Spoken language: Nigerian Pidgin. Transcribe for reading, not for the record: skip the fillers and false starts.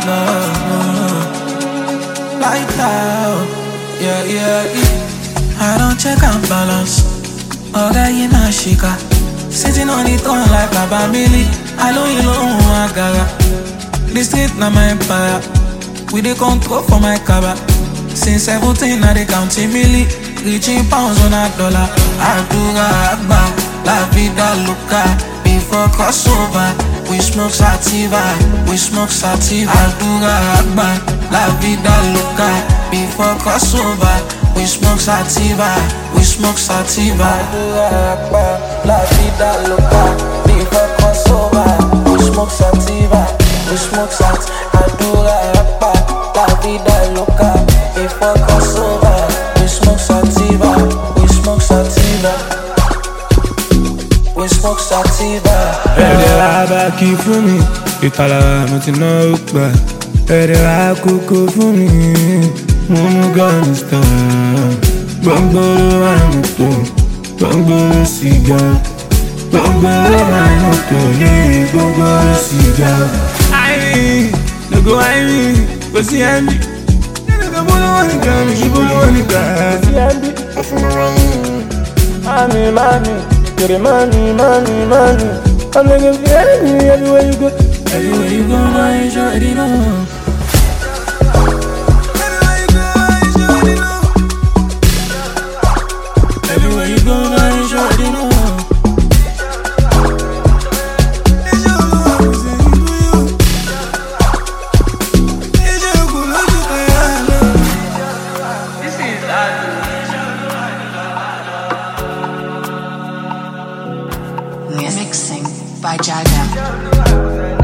Like that, yeah. I don't check and balance. Oga in a shika, sitting on it on like Baba Millie. I know you know Agara. The street na my empire. We dey control for my cabba. Since 17 I dey counting milli, reaching pounds on a dollar. Adura Agba, la vida loca. Before crossover, we smoke sativa, Adura Agba, la vida loca. Before crossover, we smoke sativa, Adura Agba, la vida loca. Before crossover, we smoke sativa, Adura Agba, la vida loca. Before crossover, we smoke sativa, Ẹ̀rẹ̀ wá bá kí fún mi, ìtàlára mo ti ná ó gbà. Ẹ̀rẹ̀ wá kókó fún mi, mo mú gánìstà. Gbọ̀ngbọ̀rọ̀ wà mọ́tò, gbọ̀ngbọ̀rọ̀ sìgá. Gbọ̀ngbọ̀rọ̀ wà mọ́tò, gbọ̀ngbọ̀rọ̀ sìgá. Àìrí, lógo àìrí, kò sí ẹ̀mí. Ẹ̀rẹ̀ bọ́lá wà nígbà mi, ṣùgbọ́n wà nígbà. Kò sí ẹ̀mí, ó fún mi wá ní. Mami. Get it money. I'm looking for you everywhere you go. Everywhere you go, now you already know. Everywhere you go, now you already know. Mixing by Jaga.